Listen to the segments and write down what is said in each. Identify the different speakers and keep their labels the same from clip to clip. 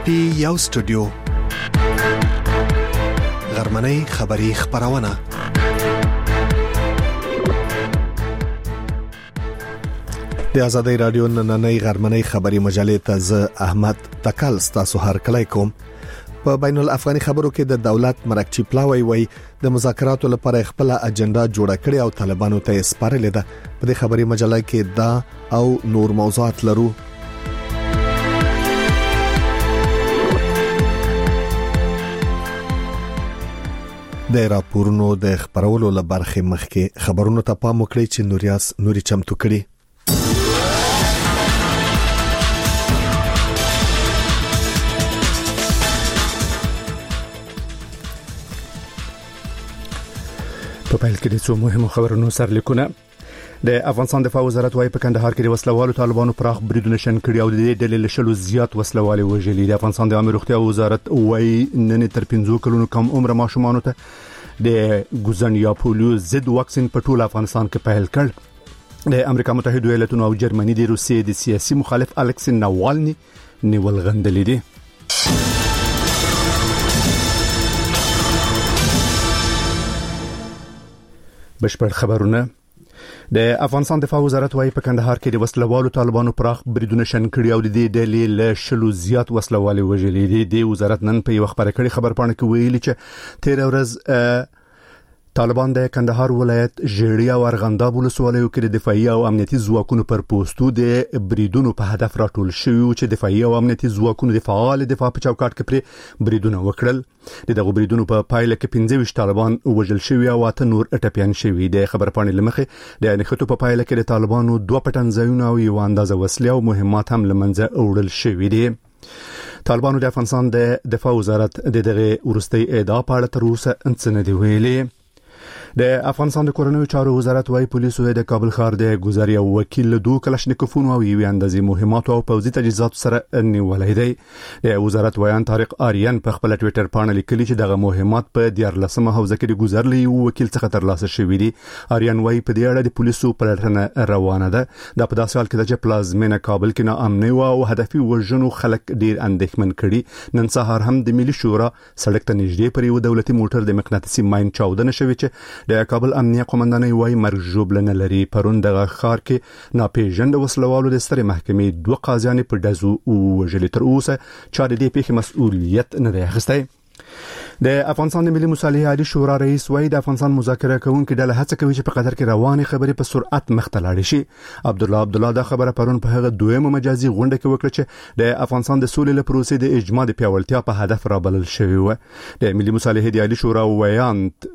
Speaker 1: پټي یو سټوډیو غرمنۍ خبری خبرونه د آزادۍ رادیو نننۍ غرمنۍ خبری مجلې ته ز احمد تکل تاسو هر کله کوم په بین الافغاني خبرو کې د دولت مرکچی پلاوی وای د مذاکراتو لپاره خپل اجنډا جوړه کړې او طالبانو ته سپارلې ده په دې خبری مجله کې دا او نور موضوعات لرو. د راپورونو د خبرولو لپاره مخکې خبرونو ته پام وکړئ چې نوري چمتو کړي. په پیل کې د څو مهمو خبرونو سرلیکونه. د افغانستان دفاع وزارت وايي په کندهار کې د وسلوالو طالبانو پراخ بریدونه شن کړي او د دې ډلې له شلو زیات وسلوالي وژلي. د افغانستان د عامه روغتیا وزارت وايي نن تر 15 کلونو کم عمر ماشومانو ته د ګوزن یا پولیو ضد واکسین په ټول افغانستان کې پیل کړ. د امریکا متحده ایالاتونو او جرمني د روسیې د سیاسي مخالف الکسی ناوالني نیول غندلې دي. بشپړ خبرونه. د افغانستان دفاع وزارت وايي په کندهار کې د وسلوالو طالبانو پراخ بریدونه شن کړي او د دې ډلې له شلو زیات وسلوالي وژلي دي. د وزارت نن په یو خبره کړي خبرپاڼه کې ویلي چې تیر ورځ طالبان د کندهار ولایت ژړیا او ارغنداب ولسوالیو کې د دفاعي او امنیتي ځواکونو پر پوسټو د بریدونو په هدف راټول شوی چې دفاعي او امنیتي ځواکونو د فعال دفاع په چوکاټ کې پر بریدونه وکړل. دغه بریدونو په پایله کې 25 طالبان وژل شوی او 8 نور اټپیان شوی. د خبرپاڼې لمخې د انخټو په پایله کې د طالبانو 2 پټنځایونه او یو اندازه وسلې او مهمات هم لمنځه وړل شوی دي. طالبانو د افغانستان د دفاع وزارت دغه ورستي ادعا په اړه تر اوسه څه نه دی ویلي. د افغانستان د کورنیو چارو وزارت وايي پولیسو د کابل ښار د ګزاري او وکیل 2 کلاشنکوفونو او یو اندازې مهمات او پوځي تجهیزات سره نیولای دی. د وزارت ویان طارق آریان په خپل ټوئیټر باندې لیکلي چې دغه مهمات په 14مه حوزه کې د ګزارلي وکیل څخه ترلاسه شوې دي. آریان وايي په دې اړه د پولیسو پلټنه روانه ده. دا په داسې حال کې چې پلازمینه کابل کې ناامني او هدفي وژنو خلک ډیر اندېښمن کړي. نن سهار هم د ملي شورا سړک ته نږدې پر یو دولتي موټر د مقناطیسي ماین چاودنه شوې چې د کابل امنیه قومندانۍ وايي مرګ ژوبلنه لري. پرون دغه ښار کې ناپېژند وسلوالو د سترې محکمې 2 قاضیان په دزو وژلي. تر اوسه چا د دې پیښې مسؤلیت نه دی اخیستی. د افغانستان د ملي مصالحې عالی شورا رئیس وايي د افغانستان مذاکره کوونکي ډله هڅه کوي چې په قطر کې روانې خبرې په سرعت مخته لاړې شي. عبدالله دا خبره پرون په هغه دویمه مجازي غونډه کې وکړه چې د افغانستان د سولې لپاره پروسې د اجماع د پیاوړتیا په هدف رابلل شوی و. د ملي مصالحې د عالی شورا ویان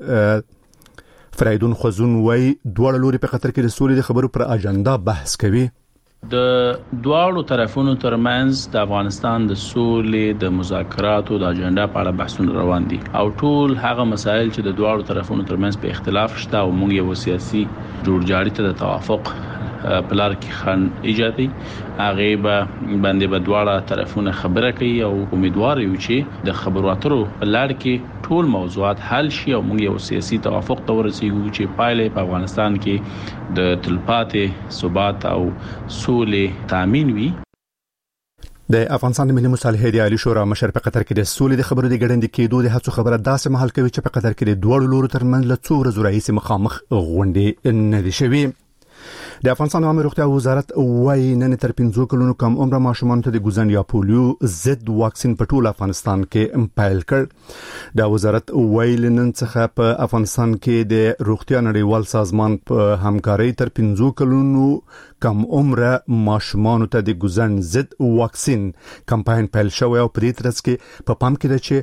Speaker 1: فرایدون خوزون وای دوه لوري په قطر کې د سولې د خبرو پر اجنډا بحث کوي.
Speaker 2: د دواړو طرفونو ترمنځ د افغانستان د سولې د مذاکراتو د اجنډا په اړه بحثونه روان دي او ټول هغه مسایل چې د دواړو طرفونو ترمنځ په اختلاف شته او موږ یو سیاسي جوړجاړي ته د توافق پلار کې خان ایجادي هغه باندې بدواړه طرفونه خبره کوي او امیدوار یو چې د خبرو اترو پلار کې ټول موضوعات حل شي او موږ یو سیاسي توافق ته ورسېږو چې پایله په افغانستان کې د تلپاتې ثبات او سولې تامین وي.
Speaker 3: د افغانستان د ملي مصالحې د عالی شورا مشر په قطر کې د سولې د خبرو د ګډنډ کېدو د هڅو خبره داسې محل کوي چې په قطر کې د دوه لورو ترمنځ له څو ورځې راهیسې مخامخ غونډې نه دي شوي. د افغانستان عامه روغتیا وزارت وايي نن تر 15 کلونو کم عمر ماشومان ته د ګوزن یا پولیو ضد واکسین په ټول افغانستان کې پیل کړ. د وزارت وايي نن څخه په افغانستان کې د روغتیا نړیوال سازمان په همکارۍ تر 15 کلونو کم عمر ماشومان ته د ګوزن ضد واکسین کمپاین پیل شوی او په دې ترڅ کې په پام کې ده چې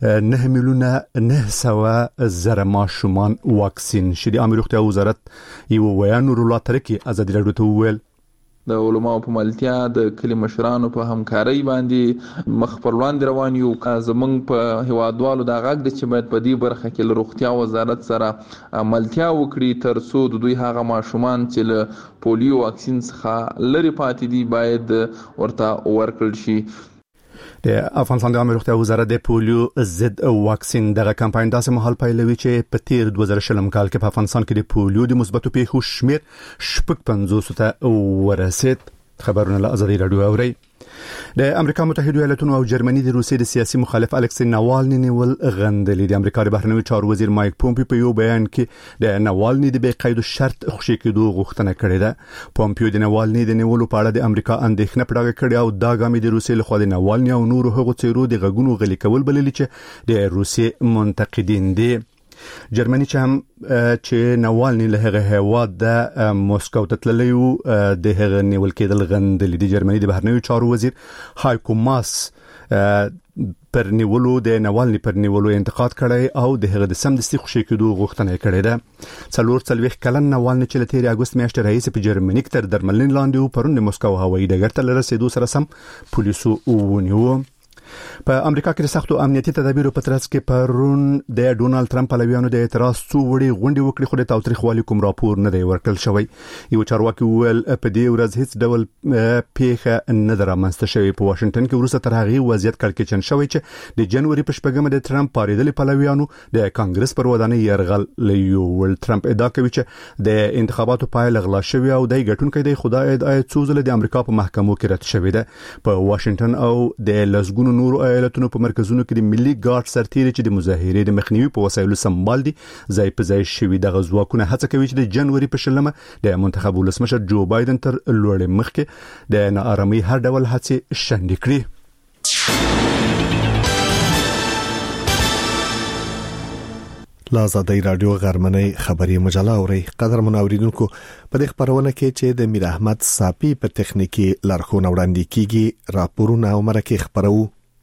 Speaker 3: 9,900,000 ماشومان واکسین شي. د عامه روغتیا وزارت یو ویان رولا ترکی ازادي راډیو ته وویل
Speaker 4: د علماء په ملتیا د کلی مشرانو په همکارۍ باندې مخ پر وړاندې روان یو. زمونږ په هوادوالو دا غږ د چې باید په دې برخه کې له روغتیا وزارت سره ملتیا وکړي تر څو د دوی هغه ماشومان چې له پولیو واکسین څخه لري پاتې دي باید ورته ورکړل شي.
Speaker 3: د افغانستان د عامه روغتیا وزارت د پولیو ضد واکسین دغه کمپاین داسې مهال پیلوي چې په تیر 2020 کال کې په افغانستان کې د پولیو د مثبتو پیښو شمیر 50 ته ورسید. خبرونه له آزادۍ راډیو اوري.
Speaker 1: د امریکا متحده ایالاتونو او جرمني د روسیې د سیاسي مخالف الکسی ناوالني نیول غندلې. د امریکا د بهرنیو چارو وزیر مایک پومپیو په یو بیان کې د ناوالني د بې قید شرط خوشی کېدو غوښتنه کړې ده. پومپیو د ناوالني د نیولو په اړه د امریکا اندېښنه پټه کړې او دا ګامې د روسیې لخوا د ناوالني او نورو هغو څیرو د غږونو غلي کول بللي چې د روسیې منتقدین دي. جرمني چې ناوالني له هغه هیواد د موسکو ته تللی و د هغه نیول کېدل غندلې. د جرمني د بهرنیو چارو وزیر هایکو ماس پر نیولو د ناوالني پر نیولو انتقاد کړی او د هغه د سمدستي خوشی کېدو غوښتنه کړې ده. 40 کلن ناوالني چې له تیر اگست میاشتې راهیسې په جرمني کې تر درملنې لاندې و پرون د موسکو هوایي ډګر ته رسیدو سره سم پولیسو ونیو. په امریکا کې د سختو امنیتي تدابیرو په ترڅ کې پرون د ډونالد ترامپ پلویانو د اعتراض څو وړي غونډې وکړې خو د تاوتریخوالي کوم راپور نه دی ورکړل شوی. یو چارواکي وویل په دې ورځ هیڅ ډول پیښه نه درامنځته شوې. په واشنگټن کې وروسته تر هغه وضعیت کړکېچن شوی چې د جنوري په شپږمه د ترامپ پاریدل پلویانو د کانګرس پر ودانۍ يرغل لیول. ترامپ ادعا کوي چې د انتخاباتو پایله غلا شوی او د ګټونکو د خدای څو ځله د امریکا په محکمو کې رد شوی ده. په واشنگټن او د لزګونو نورو ایالتونو په مرکزونو کې د ملي ګارد سرتیري چې د مظاهرې د مخنیوي په وسایلو سمبال دي ځای په ځای شوي. د غزواکونه هڅه کوي چې د جنوري په شلمه د منتخب ولسمشر جو بایدن تر لوړې مخکې د ناارامۍ هر ډول هڅې شنډې کړي.
Speaker 5: لازادی رادیو غرمنۍ خبری مجله اوري. قدر منوریدونکو په دې خبرونه کې چې د میر احمد صافي په تخنیکی لارښوونه وړاندې کیږي راپورونه او مرکه خبرو.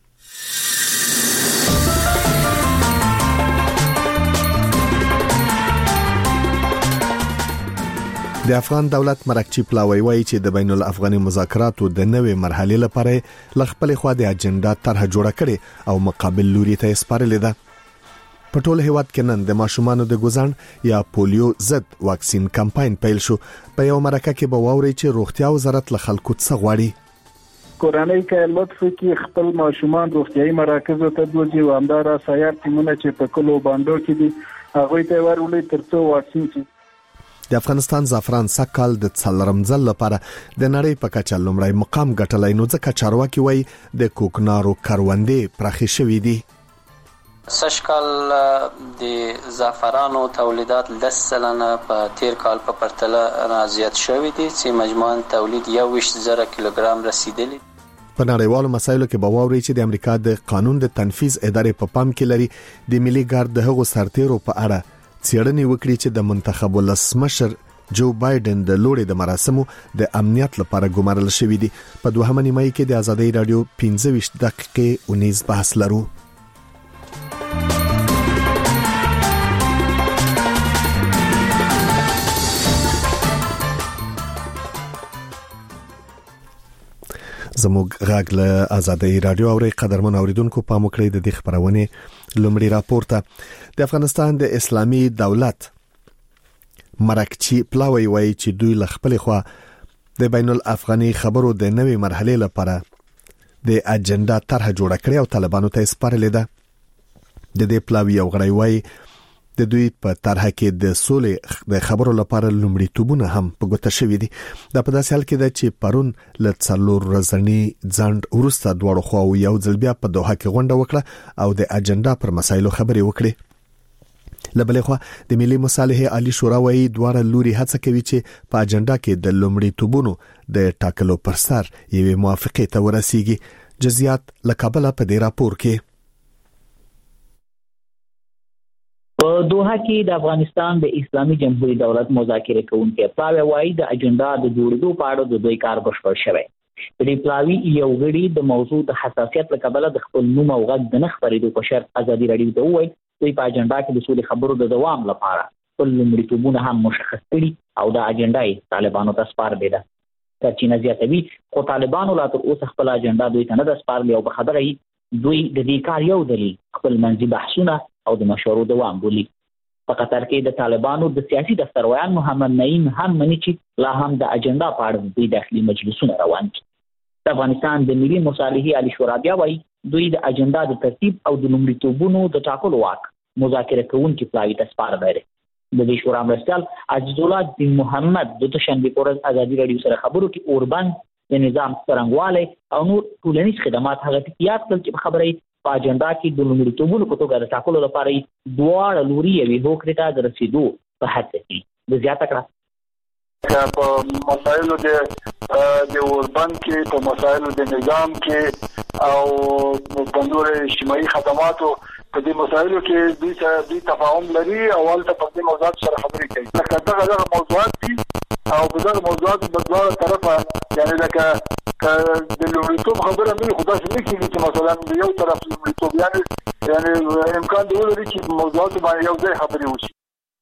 Speaker 5: د افغان دولت مرکچی پلاوی وایي چې د بین الافغاني مذاکراتو د نوې مرحلې لپاره لخپل خو د اجنډا طرح جوړه کړي او مقابل لوري ته سپارلې ده. په ټول هیواد کې نن د ماشومانو د ګوزن یا پولیو ضد واکسین کمپاین پیل شو. په یو مرکه کې به واوري چې روغتیا وزارت له خلکو څخه غواړي
Speaker 6: کورنۍ کې لطف کې خپل ماشومان روغتيایي مراکزو ته دوزي او همدارا سیار ټیمونه چې په کلو باندې کې دي هغه ته ورولې ترڅو واکسین شي.
Speaker 5: د افغانستان زعفران سکهال د څلورم ځل لپاره د نړۍ په کچه لومړی مقام ګټلای، نو ځکه چارواکي وایي د کوکنارو کروندې پراخې شوې دي.
Speaker 7: سشکال د زعفرانو تولیدات 10% په تیر کال په پرتله زیات شوی دي چې مجموعاً تولید 21,000 کیلوګرام رسیدلی.
Speaker 5: په نړیوالو مسایلو کې به واوري چې د امریکا د قانون د تنفيذ ادارې په پام کې لري د ملي ګارد د هغو سرتیرو په اړه څېړنې وکړي چې د منتخب ولسمشر جو بایدن د لوړې د مراسمو د امنیت لپاره ګمارل شوی دي. په دوهمه نیمه کې د ازادۍ رادیو 15 دقیقې ونیز بحث لرو. زموږ غږ له ازادۍ رادیو اوري. قدرمن اوریدونکو پام وکړئ د دې خبرونه لومړی راپورته. د افغانستان د اسلامي دولت مرکچی پلاوی وایي چې دوی ل خپل خوا د بین الافغاني خبرو د نوې مرحله لپاره د اجنډا طرح جوړه کړې او طالبانو ته سپارلې ده. د دې پلاوی یو غړی وایي د دوی په طرح کې د سولې د خبرو لپاره لومړیتوبونه هم په ګوته شوي دي. دا په داسې حال کې ده چې پرون له 4 ورځې ځنډ وروسته دواړو خواو یو ځل بیا په دوحه کې غونډه وکړه او د اجنډا پر مسایلو خبرې وکړې. لبلې خوا د ملي مصالحې عالی شورا وایي دواړه لوري هڅه کوي چې په اجنډا کې د لومړیتوبونو د ټاکلو پر سر یوه موافقه ته ورسیږي. جزئیات له کابل په دې راپور کې.
Speaker 8: په دوحه کې د افغانستان د اسلامي جمهوریت دولت مذاکره کوونکي پلاوی وایي د اجنډا د جوړېدو په اړه د دوی کار بشپړ شوی. د پلاوی یو غړي د موضوع د حساسیت لپاره د خپل نوم او غږ د نه خبرېدو په شرط ازادي رادیو ته وایي دوی په اجنډا کې د سولې خبرو د دوام لپاره خپل لومړیتوبونه هم مشخص کړي او د اجنډا یې طالبانو ته سپارلې ده. سرچینه زیاتوي خو طالبانو لا تر اوسه خپل اجنډا دوی ته نه ده سپارلې او په خبره یې دوی د دې کار یو دلیل خپل منځي بحثونه او د مشورو دوام بولي. په قطر کې د طالبانو د سیاسي دفترویان محمد نعیم هم مني چې لا هم د اجنډا په اړه دوی داخلي مجلسونه روان دي. د افغانستان د ملي مصالحې عالی شورا بیا وایي دوی د اجنډا د ترتیب او د لومړیتوبونو د ټاکلو واک مذاکره کوونکي پلاوی ته سپارلی دی. د دې شورا مرستیال عزیز الله دین محمد د دوشنبه پر ورځ ازادي رادیو سره خبرو کې اوربند د نظام څرنګواله او نور ټولنیز خدمات هغه ټکیات چې خبرې په اجنډا کې د لومړیتوبونو په توګه د ټاکلو لپاره دواړه لوري یوې هوکړې ته د رسیدو په هڅه کې د زیاته کړه
Speaker 6: په مسایلو د اوربند کې په مسایلو د نظام کې او په نور اجتماعي خدماتو په دې مسایلو کې دوی تفاهم لري او ولته په دې موضوعات سره خبرې کوي دغه موضوعات دي او په دغه موضوعات په دواړو طرفه یعنی لکه د لومړیتوب خبره نه خو داسې نه کېږي چې مثلا یو طرف لومړیتوب یعنی امکان دی ولري چې موضوعات باندې یو ځای خبرې وشي.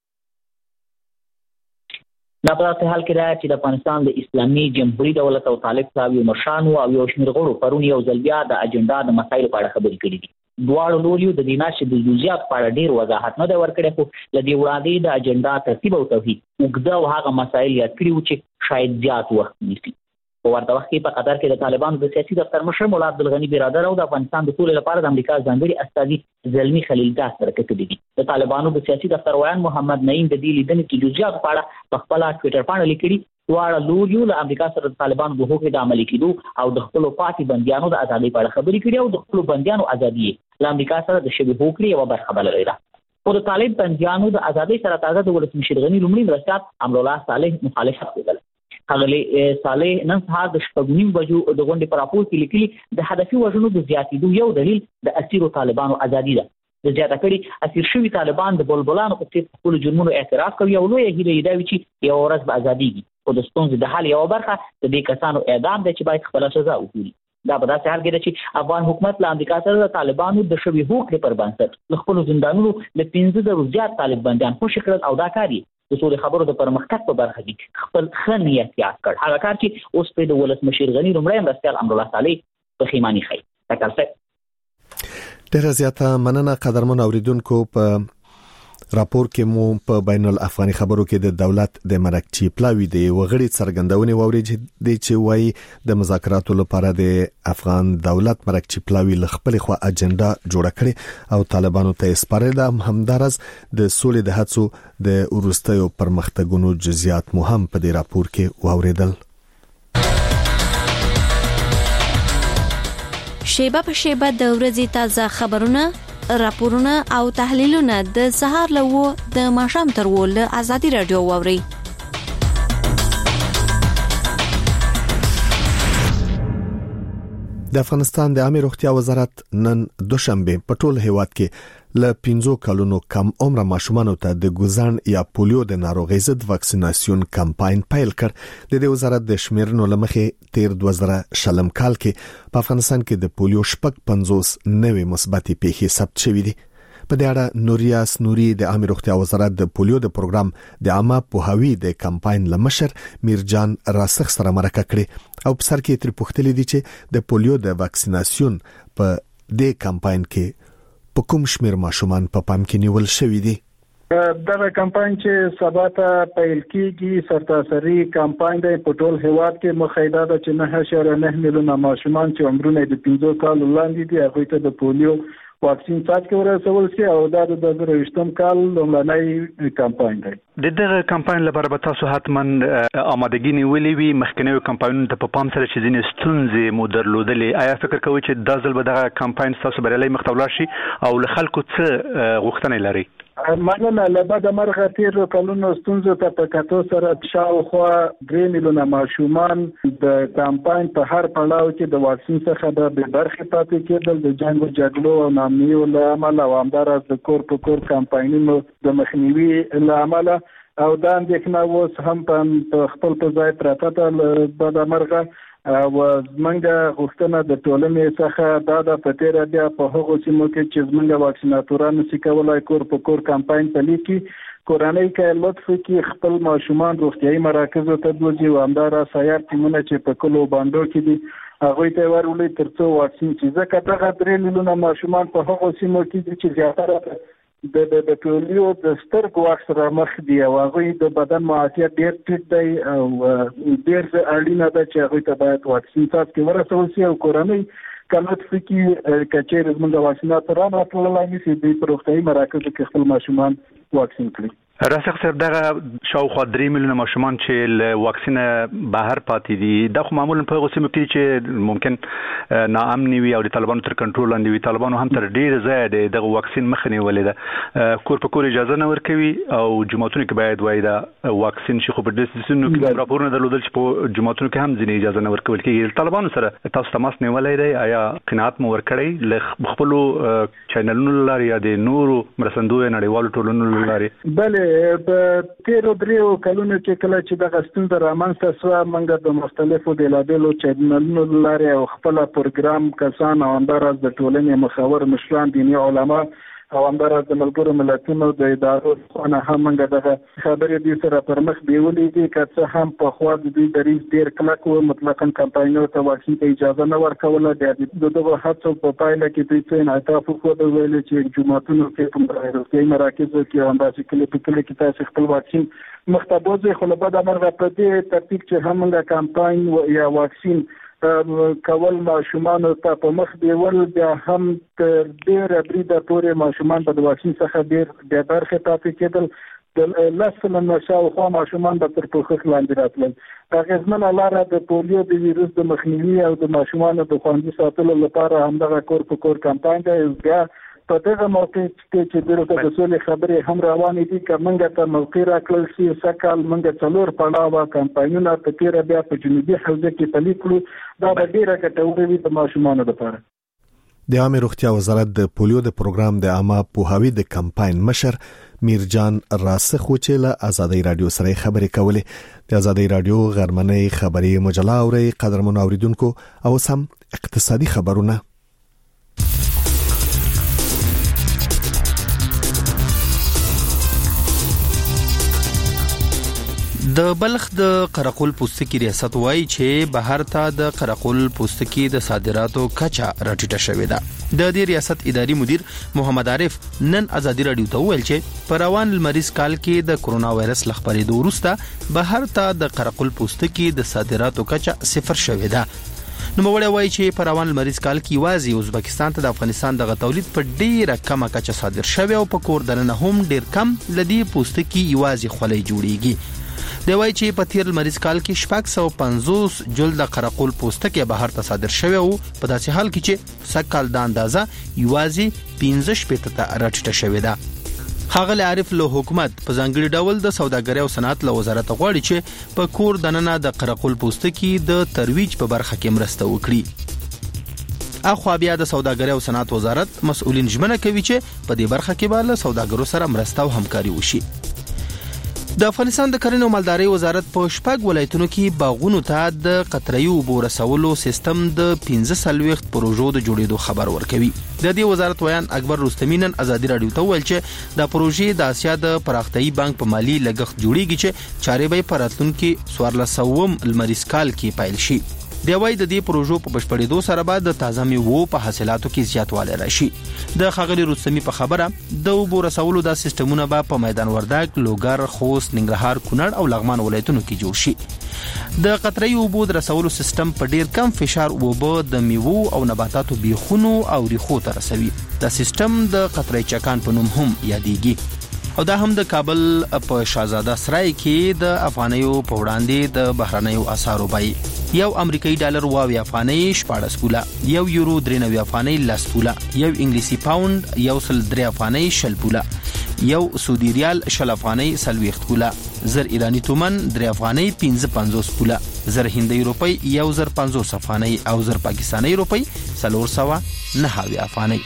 Speaker 8: دا په داسې حال کې دا چې د افغانستان د اسلامي جمهوریت دولت او طالب صاحب مشرانو او یو شمېر غړو پرون یو ځل بیا د اجنډا د مسایلو په اړه خبرې کړې دي. دواړو لوریو د دې ناشې د جزئیات په اړه ډېر وضاحت نه دی ورکړی خو له دې وړاندې د اجنډا ترتیب او توحید اوږده او هغه مسایل یاد کړي وو چې شاید زیات وخت نیسي. په ورته وخت کې په قطر کې د طالبانو د سیاسي دفتر مشر مولا عبدالغني برادر او د افغانستان د سولې لپاره د امریکا ځانګړي استازي زلمي خلیلزاد سره کتلي دي. د طالبانو د سیاسي دفتر ویان محمد نعیم د دې لیدنې کې جزئیات په اړه په خپل ټوئیټر باندې لیکلي دواړه لوریو له امریکا سره د طالبانو د هوکړې د عملي کېدو او د خپل پاتې بندیانو د ازادۍ په اړه خبرې کړي او د خپل بندیانو ازادي له امریکا سره د شوی هوکړې یو برخه بللې ده. خو د طالب بندیانو د ازادۍ سره تازه د ولسمشر غني لومړي مرستیال امرالله صالح مخالفت وکړه. هغه صالح نن سهار د 9:30 بجو د غونډې پر راپور کې لیکلي د هدفي وژنو د زیاتېدو یو دلیل د اسیرو طالبانو ازادي ده. د زیاته کړي اسیر شوي طالبان د بلبلانو په څیر خپل جرمونو اعتراف کوي او لوی هیله دا وي چې یو ورځ به ازاديږي او د ستونزې د حل یو برخه د دې کسانو اعدام دی چې باید خپل سزا وګوري. دا په داسې حال کې ده چې افغان حکومت له امریکا سره د طالبانو د شوي هوکړې پر بنسټ له خپلو زندانونو له 15 زیات طالب بندیان خوشي کړل او دا کار یې د سولې خبرو د پرمختګ په برخه کې خپل ښه نیت یاد کړ. هغه کار چې اوس په د ولسمشر غني لومړی مرستیال امرالله صالح پښیماني ښیي.
Speaker 5: ډېر زیاته مننه قدرمن اوریدونکو. په راپور کې مو په بین الافغاني خبرو کې د دولت د مرکچی پلاوی دی وغړي څرګندونې ووري چې وایي د مذاکراتو لپاره د افغان دولت مرکچی پلاوی لخپل خو اجنډا جوړه کړي او طالبانو ته سپارل د همدارز د سولې د هڅو د ورستیو پرمختګونو جزئیات مو هم په دې راپور کې واوریدل.
Speaker 9: شیبه په شیبه د ورځې تازه خبرونه راپورونه او تحلیلونه د سهار له د ماښام تر ول ازادي رادیو ووري.
Speaker 5: د افغانستان د عامه روغتیا وزارت نن دوشنبه په ټول هیواد کې ل 15 کلونو کم عمر ماشومانو ته د ګوزن یا پولیو د ناروغۍ ضد واکسیناسیون کمپاین پیل کړ. د وزارت د شمیرنو لمخې تیر 2000 کال کې په افغانستان کې د پولیو 50 نوې مثبتې پیښې ثبت شوې دي. په دې اړه نوریاس نوري د عامه روغتیا وزارت د پولیو د پروګرام د عامه پوهاوی د کمپاین لمشر میرجان راسخ سره مرکه کړې او په سر کې تر پوښتلې دي چې د پولیو د واکسیناسیون په دې کمپاین کې په کوم شمیر ماشومان په پام کې نیول شوې دي.
Speaker 6: دا کمپاین چې سبا ته پیل کیږي سرتاسري کمپاین دی په ټول هیواد کې مخایده ده چې 9.9 میلیونه ماشومان چې عمرونه د 15 کال وړاندې دي هغه ته د پولیو واکسین څاڅکي ورسول شي او دا د 2020 کال لومړنی کمپاین دی.
Speaker 3: د دغه کمپاین لپاره به تاسو حتما آمادګي نیولې وي مخکنیو کمپاینونو ته په پام سره چې ځینې ستونزې مو درلودلې. آیا فکر کوئ چې دا ځل به دغه کمپاین تاسو بریالي مخ ته ولاړ شي او له خلکو څه غوښتنې لري؟
Speaker 6: مننه. له بعد مرغه تیر کلونو ستونزو ته په کتو سره شاوخوا 3 میلیونه ماشومان د کمپاین په هر پړاو کې د واکسین څخه د برخې پاتې کېدل د جنگ او جګړو او نامنیو له امله او همدارس د کور په کور کمپاینونو د مخنیوي له امله او دا اندېښنه اوس هم په خپل په ځای پراته ده. بعد مرغه او زمونږ غوښتنه د ټولنې څخه دا د پتیره بیا په هغو سیمو کې چې زمونږ واکسیناتورانو چې کولای کور په کور کمپاین پلي کړي کورنۍ کې لطف کې خپل ماشومان روغتيایي مراکزو ته بوځي او همدارس سیار ټیمونه چې په کلو باندو کې دي هغه ته ورولې ترڅو واکسین چې ځکه دغه 3 میلیونه ماشومان په هغو سیمو کې دي چې زیاتره د پولیو د سترګو اکثره مخ دی او هغه د بدن معافیت ډیر ټیټ دی او ډیر اړینه ده چې هغه ته باید واکسین تاسو ورسول شي او کورنۍ کله چې کچېر زموږ واکسیناتورانو ټول لاندې سي د روغتيایي مراکزو کې خپل ماشومان واکسین کړي.
Speaker 1: راسخ صاحب دغه شاوخوا 3 میلیونه ماشومان چې له واکسین بهر پاتې دي د خو معمولا په غوسه کې چې ممکن ناامن وي او د طالبانو تر کنټرول لاندې وي طالبانو هم تر ډیر ځای د واکسین مخنی ولې ده کور په کور اجازه نه ورکوي او جماعتونو کې باید وای دا واکسین شي خو په دې سيزونو کې راپورونه درلودل چې په جماعتونو کې هم ځینې اجازه نه ورکول کېږي طالبانو سره تاسو تماس نیولای دی آیا قناعت مو ورکړی له خپل چینلونو لاري یا د نورو مرسندوی نړیوالو ټولنو لاري
Speaker 6: بله په تیرو دریو کلونو کې کله چې د غستون د رامنځته سو منګه د مختلفو دلایلو چینلونو لاري او خپل پروګرام کسان او اندراز د ټولنې مخاور مشران دیني علما او اندراز د ملګرو ملتونو د ادارو څخه هم منګه د خبرې د سره پر مخ بیولې دي که هم په خوا د دې دریز ډیر کلک او مطلقاً کمپاینونو ته واکسین ته اجازه نه ورکوله د دغه هڅو په پایله کې دوی څه انعطاف وکړ ویل چې جماعتونو کې په روغتیايي مراکزو کې انداسې کلی کې تاسو خپل واکسین مختبوزه خو له بعد امر په دې ترتیب چې هم منګه کمپاین یا واکسین کول ماشومان ته په مخ دیول بیا هم تر ډیره بریده پورې ماشومان په واکسین څخه ډیر د برخه پاتې کېدل د لاسمن نشاو ماشومان به تر پوښښ لاندې راتلل هغه ځمنه لاره د پولیو د ویروس د مخنیوي او د ماشومان د خوندي ساتلو لپاره همدغه کور په کور کمپاین دی بیا په دغه موقع چې دغه د سولې خبرې هم روانې دي کومه ته موقع راکړل شي سکهال منګه څلور پړاوه کمپاینونه په تیر بیا په جنوبي حوزه کې پلیکلو دا به ډیره ګټوره وي د ماشومانو لپاره
Speaker 5: د عامه روغتیا وزارت د پولیو د پروګرام د عامه پوهاوی د کمپاین مشر میرجان راسخ چې له آزادۍ رادیو سره خبرې کولې د آزادۍ رادیو غرمنۍ خبري مجله اوري قدرمن اوریدونکو او سم اقتصادي خبرونه
Speaker 10: د بلخ د قرقل پوستکی ریاست وایي چې بهر ته د قرقل پوستکی د صادراتو کچا راټیټه شوې ده د دې ریاست اداري مدیر محمد عارف نن آزادی رادیو ته ویل چې په روان المریض کال کې د کرونا وایرس لخبرېدو وروسته بهر ته د قرقل پوستکی د صادراتو کچا صفر شوې ده نو موږ وایي چې په روان المریض کال کې وازي ازبکستان ته د افغانستان د تولید په ډیره کمه کچا صادر شوی او په کور دننه هم ډیر کم لدی پوستکی وازي خولې جوړیږي دی وایي چې په تیر مریض کال کې 650 جلد قرقل پوستکی بهر ته صادر شوی او په داسې حال کې چې سکهال د اندازه یوازې 15 ته راټیټه شوې ده ښاغلی عارف له حکومت په ځانګړي ډول د سوداګرۍ او صنعت له وزارت غواړي چې په کور دننه د قرقل پوستکی د ترویج په برخه کې مرسته وکړي اخو بیا د سوداګرۍ او صنعت وزارت مسؤلین ژمنه کوي چې په دې برخه کې به له سوداګرو سره مرسته او همکاري وشي د افغانستان د کرنې او مالدارۍ وزارت په شپږ ولایتونو کې باغونو ته د قطره‌ای اوبو رسولو سیستم د 15 پروژو د جوړېدو خبر ورکوي د دې وزارت ویان اکبر رستمی نن آزادی رادیو ته ویل چې د پروژې د اسیا د پراختیايي بانک په مالی لګښت جوړیږي چې چارې به په راتلونکي 1400 المریض کال کې پایل شي دی وایي د دې پروژو په بشپړېدو سره به د تازه میوو په حاصلاتو کې زیاتوالی راشي د ښاغلي رستمی په خبره د اوبو رسولو دا سیستمونه به په میدان وردګ لوګر خوست ننګرهار کونړ او لغمان ولایتونو کې جوړ شي د قطره‌ای اوبو د رسولو سیستم په ډیر کم فشار اوبه د میوو او نباتاتو بیخونو او ریخو ته رسوي دا سیستم د قطره‌ای چکان په نوم هم یادېږي او دا هم د کابل په شاهزاده سرای کې د افغانیو په وړاندې د بهرنیو اسعارو بای یو امریکایي ډالر 22 افغانۍ 14 پوله یو یورو 93 افغانۍ 10 پوله یو انګلیسي پاوند 103 افغانۍ 10 پوله یو سعودي ریال 10 افغانۍ 40 پوله زر ایرانی تومن 3 افغانۍ 55 پوله زر هندۍ روپۍ 1050 افغانۍ او زر پاکستاني روپۍ 409 افغانۍ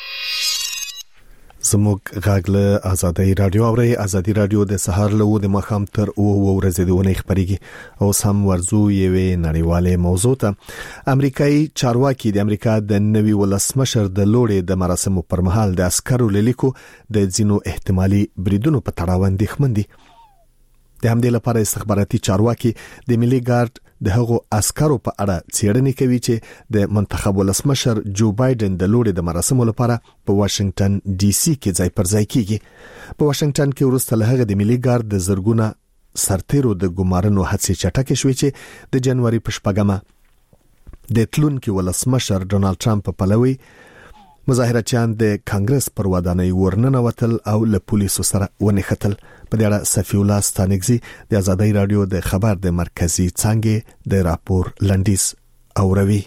Speaker 5: زموږ غاغله آزادۍ رادیو اوري آزادۍ رادیو د سهار له د مخام تر او ورځې د ونې خبريږي او سم ورزو یوې نړیواله موضوع ته امریکایي چارواکي د امریکا د نوي ولسمشر د لوړې د مراسمو پر مهال د عسکرو لیکو د ځینو احتمالي بریدونو په تړاو اندېښمن دي د همدې لپاره استخباراتي چارواکي د ملي ګارد د هغو عسکرو په اړه څېړنې کوي چې د منتخب ولسمشر جو بایدن د لوړې د مراسمو لپاره په واشنگټن ډي سي کې ځای پر ځای کیږي په واشنگټن کې وروسته له هغه د ملي ګارد د زرګونه سرتیرو د ګمارنو هڅې چټکې شوې چې د جنوري په 8 د تلونکي ولسمشر ډونالد ټرمپ په پلوي مظاهرچیان د کانګرس پر ودانۍ ورننوتل او له پولیسو سره ونښتل. په دې اړه صفی الله ستانګزي د آزادۍ رادیو د خبر د مرکزی څنګه د راپور لنډیز اوروي.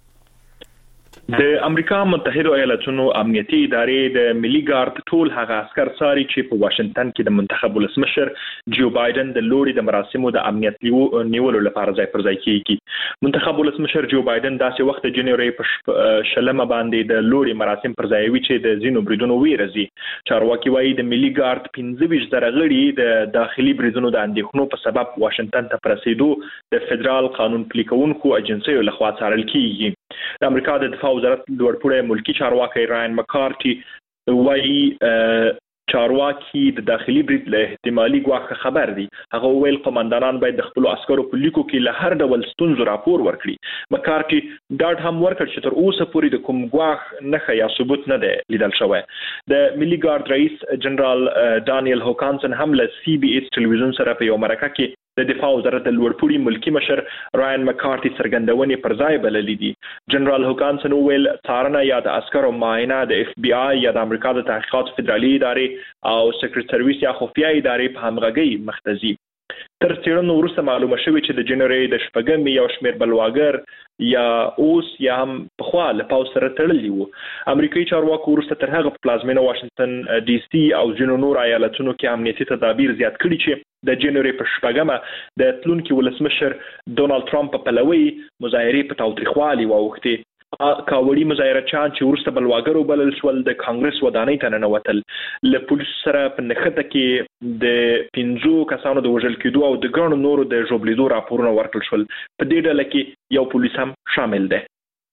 Speaker 11: د امریکا متحده ایالاتونو امنیتي ادارې د ملي ګارد ټول هغه عسكر ساري چې په واشنگټن کې د منتخب ولسمشر جو بایدن د لوري د مراسمو د امنیت نیولو لپاره ځای پر ځای کیږي. منتخب ولسمشر جو بایدن داسې وخت د جنوري په شلمه باندې د لوري مراسم پر ځای وی چې د زینو بریدونو ویرزي. چارواکي وایي د ملي ګارد 15 غړي د داخلي بریدونو د اندېښنو په سبب واشنگټن ته پرسیدو د فدرال قانون پلي کوونکو ایجنسیو لخوا څارل کیږي. د امریکا د دفاع وزارت لوړپوړی ملکی چارواکي راین مکارتي وایي چارواکي د داخلي برید له احتمالي ګواښ خبر دي. هغه ویل قومندانان باید د خپل عسکرو په لیکو کې له هر ډول ستونزو راپور ورکړي. مکارتي ډاډ هم ورکړ چې تر اوسه پورې د کوم ګواښ نه یا ثبوت نه دی لیدل شوی. د ملي ګارد رئیس جنرال دانیل هوکانسن هم له سی بي ایس ټلویزیون سره په یو مرکه کې د دفاع وزارت د لوړپوړي ملکی مشر راین مکارتي څرګندونې پر ځای بللې دي. جنرال هوکانسن ویل څارنه یا د عسکرو معاینه د اف بي آی یا د امریکا د تحقیقات فدرالي ادارې او سیکریټ سرویس یا خفیه ادارې په همغږۍ مختزي. تر څېړنو وروسته معلومه شوې چې د جنوري د شپږمې یو شمېر بلواګر یا اوس یا هم پخوا له پاوز سره تړلي وو. امریکایي چارواکو وروسته تر هغه په پلازمینه واشنگټن ډي سي او ځینو نور ایالتونو کې امنیتي تدابیر زیات کړي چې د جنوري په شپږمه د تلونکي ولسمشر ډونالد ټرمپ په پلوي مظاهرې په تاوتریخوالي واوښتې. کاوړي مظاهرچیان چې ورسته بلواګرو بلل شول د کانګرس ودانۍ ته ننوتل. له پولیسو سره په نښته کې د 15 کسانو د وژل کېدو او د ګڼو نورو د ژوبلیدو راپورونه ورکړل شول. په دې ډله کې یو پولیس هم شامل دی.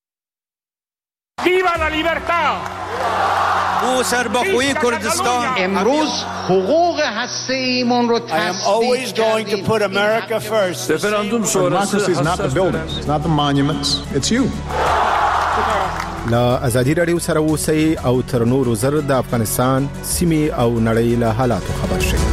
Speaker 12: ویوا لا لیبرتاد!
Speaker 13: او سربخوی کردستان
Speaker 12: امروز حقوق هسته‌ایمون رو تثبیت کردیم.
Speaker 13: رفراندوم شورای
Speaker 14: is not the buildings, it's not the monuments, it's you.
Speaker 15: لا ازادي رادیو سره اوسئ او تر نورو زر د افغانستان سیمې او نړۍ له حالاتو خبر شئ.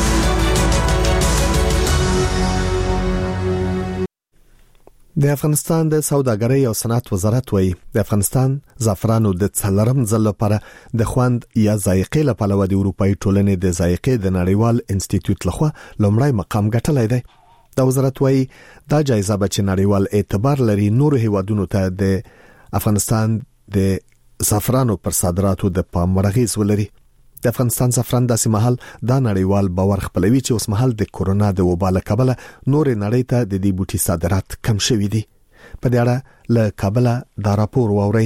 Speaker 5: د افغانستان د سوداګرۍ او صنعت وزارت وایي د افغانستان زعفرانو د څلورم ځل لپاره د خوند یا ذایقې لپاره د اروپאי ټولنې د ذایقې د نړیوال انسټیټیوټ لخوا لومړی مقام ګټلی دی. د وزارت وایي دا جایزه به چې نړیوال اعتبار لري نور هیوادونو ته د افغانستان د زعفرانو پر صادراتو د پام ورغیز ولري. د افغانستان زعفران داسې مهال دا نړیوال باور خپلوي چې اوس مهال د کورونا د وبا له کبله نور نړۍ ته د دې بوټي صادرات کم شوي دي. په دې اړه له کابل دا راپور واورئ.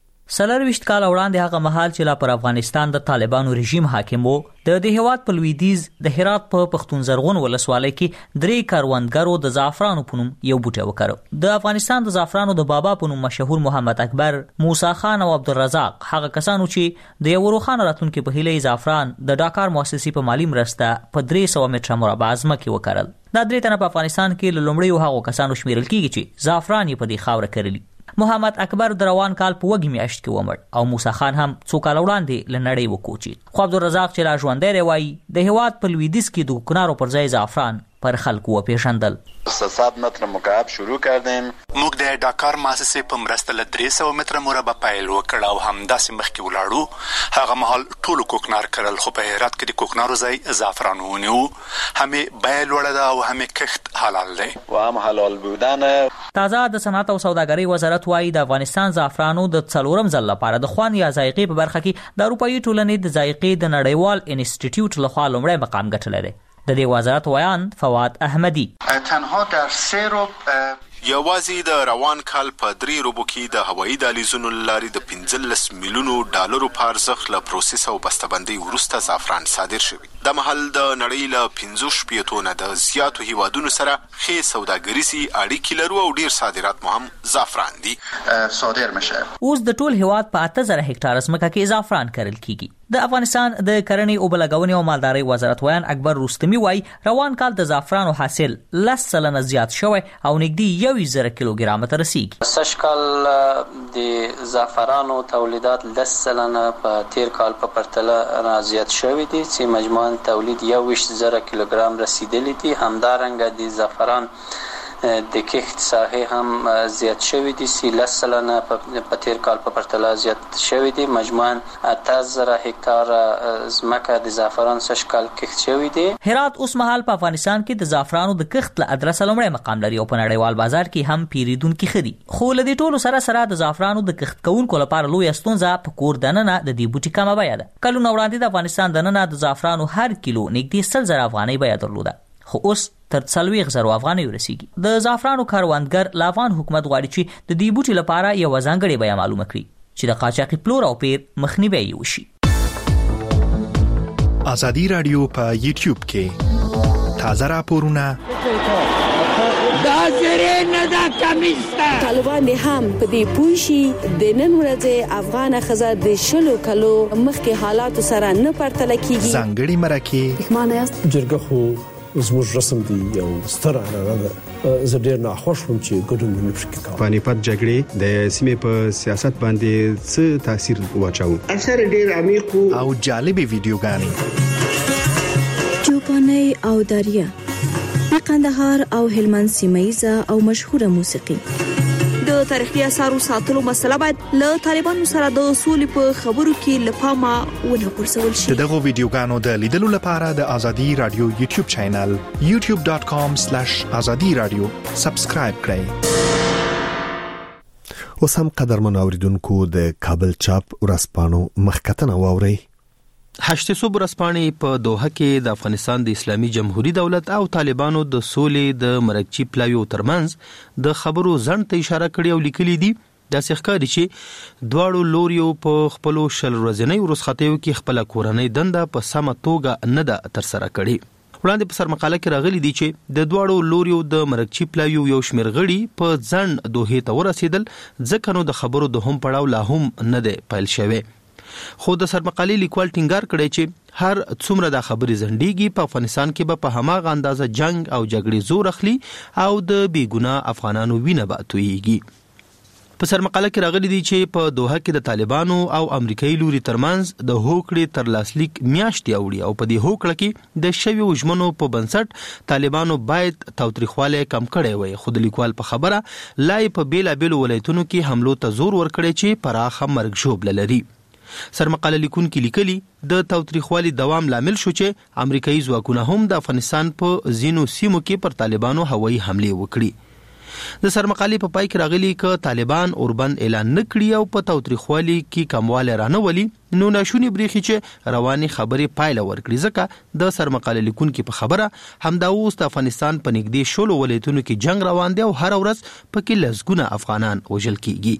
Speaker 16: 24 کال وړاندې هغه مهال چې لا پر افغانستان د طالبانو رژیم حاکم وو د هیواد په لویدیز د هرات په پښتون زرغون ولسوالۍ کې 3 کاروانګرو د زعفرانو په نوم یو بوټی وکړ. د افغانستان د زعفرانو د بابا په نوم مشهور محمد اکبر، موسی خان او عبدالرزاق هغه کسانو چې د یو روخانه راتلونکو په هیله زعفران د ډاکار مؤسسې په مالی مرسته په 300 متره مربع ځمکه وکړل. دا 3 تنه په افغانستان کې لومړی هغه کسانو شمیرل کیږي چې زعفران یې په دې خاوره کرلی. محمد اکبر د روان کال په وګي میاشت کې ومړ او موسی خان هم څو کال وړاندې لنړۍ وکوچید. خو عبدالرزاق چې لا ژوندی دی وایي د هیواد په لویدیځ کې د کوکنارو پر ځای زعفران پر خلکو وپیژندل.
Speaker 17: 700 متر مکعب شروع کردیم.
Speaker 18: موږ د ډاکار مؤسسې په مرسته له 300 متر مربع پیل وکړ او همداسې مخکې ولاړو. هغه مهال ټول کوکنار کړل خو په هرات کې د کوکنارو ځای زعفران ونیو. همې بیه لوړه ده او همې کښت حلال دی
Speaker 17: و هم حلال بودن.
Speaker 16: تازه د صنعت او سوداګرۍ وزارت وایي د افغانستان زعفرانو د څلورم ځل لپاره د خوند یا ذایقې په برخه کې د اروپאי ټولنې د ذایقې د نړیوال انسټیټیوټ لخوا لومړی مقام ګټلی دی. د دې وزارت ویان فواد احمدی
Speaker 17: تنها در 3 ربع
Speaker 18: یوازې د روان کال په 3 ربع کې د هوایي دهلیزونو لارې د 15 میلیونو ډالرو په ارزښت له پروسس او بسته‌بندۍ وروسته زعفران صادر شوی. د محل د نړۍ له 15 نه د زیاتو هیوادونو سره ښې سوداګریزي اړیکې لرو او ډیر صادرات مو هم زعفران دي
Speaker 17: صادر میشه.
Speaker 16: اوس د ټول هیواد په 8000 هکټار ځمکه کې زعفران کرل کیږي. د افغانستان د کرنې او بلګونې او مالدارۍ وزارت ویان اکبر رستمی وایي روان کال د زعفرانو حاصل 10% زیات شوی او نږدې 1,000 کیلوګرام ته رسیږي.
Speaker 7: سږ کال د زعفرانو تولیدات 10% په تیر کال په پرتله زیات شوی دي چې مجموعاً تولید 21,000 کیلوګرام رسیدلی دي. همدارنګه د زعفران د کښت ساحه هم زیات شوې دي 13% په تیر کال په پرتله زیات شوې دي. مجموعاً 8000 هکتار ځمکه د زعفران سږ کال کښت شوې دي.
Speaker 16: هرات اوس مهال په افغانستان کې د زعفرانو د کښت له ادرس لومړی مقام لري او په نړیوال بازار کې هم پیریدونکو خدي. خو له دې ټولو سره د زعفرانو د کښت کوونکو لپاره لوی ستونزه په کور دننه د دې بوټي کمه بیه ده. کلونه وړاندې د افغانستان دننه د زعفرانو هر کیلو نږدې 100,000 افغانۍ بیه درلوده، خو اوس تر 40,000 افغانۍ ورسیږي. د زعفرانو کاروانګر له افغان حکومت غواړي چې د دې بوټي لپاره یو ځانګړې بیه معلومه کړي چې د قاچاقي پلور او پیر مخنیوی وشي.
Speaker 19: ازادي رادیو په یوټیوب کې تازه راپورونه
Speaker 20: دا زری نه دا کمیسته طالبان هم په دې پوښي د نن ورځې افغان خزر د شلو کلو مخکې حالات سره نه پرتل کیږي.
Speaker 19: ځانګړي مرکه
Speaker 20: معنی است
Speaker 21: جرګه خو زموږ رسم دی یو ستر عنعنه ده. زه ډیر ناخوښ وم چې ګډون نه پکې کوم.
Speaker 22: پانیپت جګړې د سیمې په سیاست باندې څه تاثیر واچاو؟
Speaker 23: اثر ډیر عمیق
Speaker 19: او جالب ویډیوګانې
Speaker 24: چوپاني او دریا د قندهار او هلمند سیمایزه او مشهوره موسیقي.
Speaker 25: د تاریخي اثارو ساتلو مسله باید له طالبانو سره د اصول په خبرو کې لپاره ونه پرسول شي.
Speaker 19: دغه ویډیوګانو د لیدلو لپاره د ازادي رادیو یوټیوب چینل youtube.com/azadi-radio سبسکرایب کړئ.
Speaker 5: اوس هم قدرمن اوریدونکو د کابل چاپ ورځپاڼو مخکتنه واوري.
Speaker 10: هشت صوب ورځپاڼې په دوحه کې د افغانستان د اسلامي جمهوریت دولت او طالبانو د سولې د مرکچی پلاویو ترمنځ د خبرو ځنډ ته اشاره کړې او لیکلي دي د ښکاري چې دواړو لوریو په خپلو شل ورځنۍ ورسختیو کې خپل کورنۍ دنده په سمه توګه نه ده تر سره کړې. وړاندې په سرمقاله کې راغلي دي چې د دواړو لوریو د مرکچی پلاویو یو شمېر غړي په ځنډ دوحې ته ورسېدل ځکه نو د خبرو د هم پړاو لا هم نه دی پیل شوی. خو د سرمقالي لیکوال ټینګار کړی چې هر څومره د خبرې زندګي په افغانستان کې په هماغه اندازه جنگ او جګړې زور اخلي او د بیګناه افغانانو وینه به تویږي. په سرمقاله کې راغلي دي چې په دوحه کې د طالبانو او امریکایي لوري ترمنځ د هوکړې تر لاسلیک میاشتې اوړي او په دې هوکړه کې د شویو ژمنو په بنسټ طالبانو باید تاوتریخوالی کم کړی وي. خو د لیکوال په خبره لا په بیلابیلو ولایتونو کې حملو ته زور ورکړی چې پراخه مرګ ژوبله لري. سرمقاله لیکونکي لیکلي د تاوتریخوالي دوام لامل شو چې امریکایي ځواکونه هم د افغانستان په ځینو سیمو کې پر طالبانو هوایي حمله وکړي. د سرمقالي په پای کې راغلي ک طالبان اوربند اعلان نکړي او په تاوتریخوالي کې کمواله رانه ولي نو ناشونی بریخي چې رواني خبرې پایله ورکړي. ځکه د سرمقاله لیکونکي په خبره همدا اوس د افغانستان په نږدې شلو ولایتونو کې جنگ روان دی او هر ورځ پکې لسګونه افغانان وژل کیږي.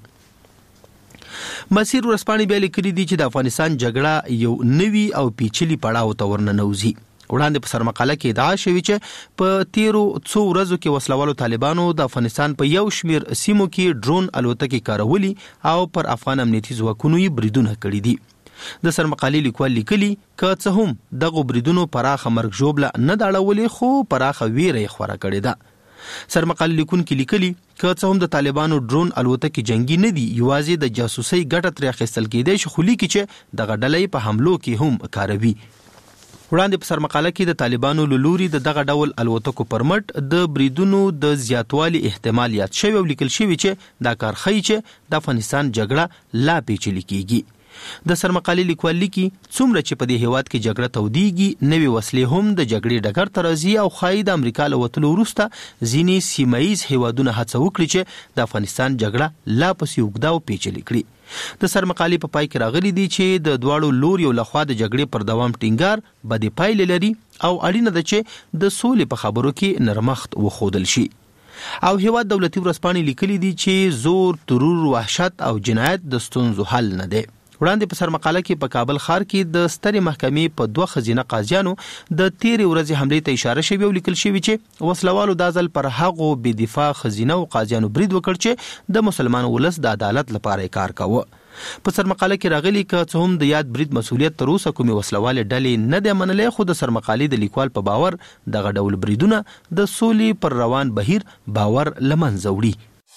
Speaker 10: مسیر ورځپاڼې بیا لیکلي دي چې د افغانستان جګړه یو نوي او پیچلي پړاو ته ورننوځي. وړاندې په سرمقاله کې ادعا شوې چې په تیرو څو ورځو کې وسلوالو طالبانو د افغانستان په یو شمیر سیمو کې ډرون الوتکې کارولي او پر افغان امنیتي ځواکونو یې بریدونه کړي دي. د سرمقالي لیکوال لیکلي که څه هم دغه بریدونو پراخه مرګ ژوبله نه دا اړولې خو پراخه ویره یې خوره کړې ده. سرمقاله لیکونکي لیکلي که څه هم د طالبانو ډرون الوتکې جنگي نه دي یوازې د جاسوسي ګټه ترې اخیستل کېدای شي خو لیکي چې دغه ډلې په حملو کې هم کاروي. وړاندې په سرمقاله کې د طالبانو لوري دغه ډول الوتکو پرمټ د بریدونو د زیاتوالي احتمال یاد شوی او لیکل شوی چې دا کار ښیي چې د افغانستان جګړه لا پیچلې کیږي. د سرمقالي لیکوال لیکي څومره چې په دې هیواد کې جګړه تودیږي نوې وسلې هم د جګړې ډګر ته راځي او ښایي د امریکا له وتلو وروسته ځینې سیمایي هیوادونه هڅه وکړي چې د افغانستان جګړه لا پسې اوږده او پیچلې کړي. د سرمقالي په پای کې راغلي دي چې د دواړو لوریو لخوا د جګړې پر دوام ټینګار بدې پایلې لري او اړینه ده چې د سولې په خبرو کې نرمښت وښودل شي. او هیواد دولتي ورځپاڼې لیکلي دي چې زور، ترور، وحشت او جنایت د ستونزو حل نه دی. وړاندې په سرمقاله کې په کابل ښار کې د سترې محکمې په 2 ښځینه قاضیانو د تیرې ورځې حملې ته اشاره شوې او لیکل شوی چې وسلوالو دا ځل پر هغو بې دفاع ښځینه او قاضیانو برید وکړ چې د مسلمان ولس د عدالت لپاره کار کاوه. په سرمقاله کې راغلي که څه هم د یاد برید مسؤلیت تر اوسه کومې وسلوالې ډلې نه دی منلې خو د سرمقالي د لیکوال په باور دغه ډول بریدونه د سولې پر روان بهیر باور له منځه وړي.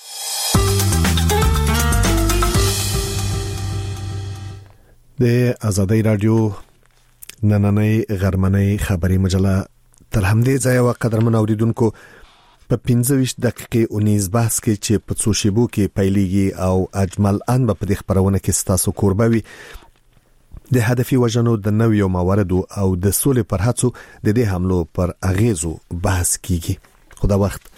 Speaker 5: د ازادي رادیو نننۍ غرمنۍ خبري مجله تر همدې ځایه قدرمن اوریدونکو په 15 دقیقې 19 بحث کې چې په څو شیبو کې پیلېږي او اجمل ان په دې خبرونه کې ستاسو کوربوي د هدفي وژنو د نویو مواردو او د سولې پر هڅو د دې حملو پر اغیزو بحث کیږي. خدا وخت